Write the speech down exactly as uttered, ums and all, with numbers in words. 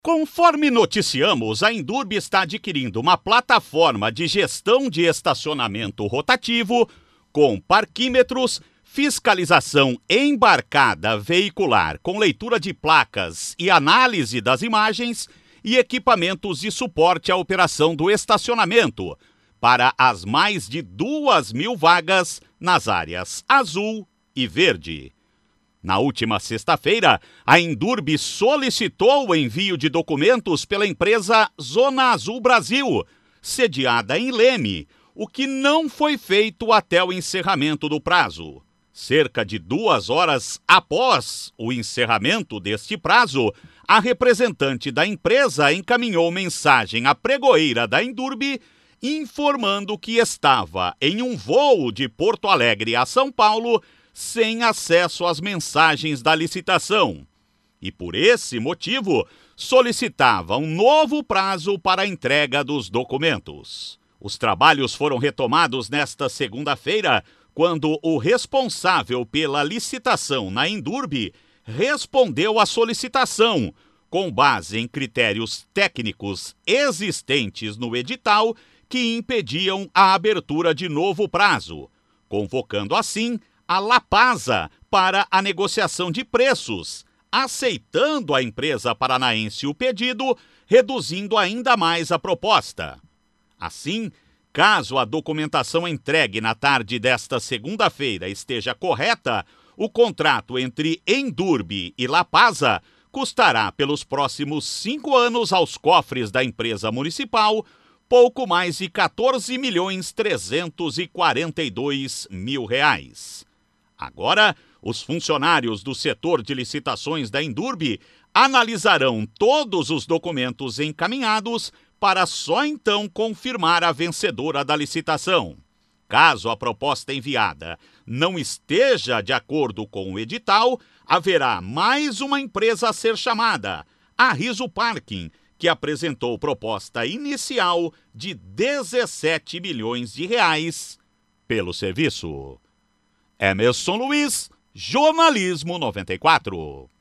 Conforme noticiamos, a Indurb está adquirindo uma plataforma de gestão de estacionamento rotativo com parquímetros, fiscalização embarcada veicular com leitura de placas e análise das imagens e equipamentos de suporte à operação do estacionamento para as mais de duas mil vagas nas áreas azul e verde. Na última sexta-feira, a Indurb solicitou o envio de documentos pela empresa Zona Azul Brasil, sediada em Leme, o que não foi feito até o encerramento do prazo. Cerca de duas horas após o encerramento deste prazo, a representante da empresa encaminhou mensagem à pregoeira da Indurb informando que estava em um voo de Porto Alegre a São Paulo sem acesso às mensagens da licitação e, por esse motivo, solicitava um novo prazo para a entrega dos documentos. Os trabalhos foram retomados nesta segunda-feira, quando o responsável pela licitação na Indurb respondeu à solicitação, com base em critérios técnicos existentes no edital que impediam a abertura de novo prazo, convocando assim a Lapasa para a negociação de preços, aceitando a empresa paranaense o pedido, reduzindo ainda mais a proposta. Assim, caso a documentação entregue na tarde desta segunda-feira esteja correta, o contrato entre Indurb e Lapasa custará pelos próximos cinco anos aos cofres da empresa municipal pouco mais de quatorze milhões trezentos e quarenta e dois mil reais. Agora, os funcionários do setor de licitações da Indurb analisarão todos os documentos encaminhados para só então confirmar a vencedora da licitação. Caso a proposta enviada não esteja de acordo com o edital, haverá mais uma empresa a ser chamada, a Riso Parking, que apresentou proposta inicial de dezessete milhões de reais pelo serviço. Emerson Luiz, Jornalismo noventa e quatro.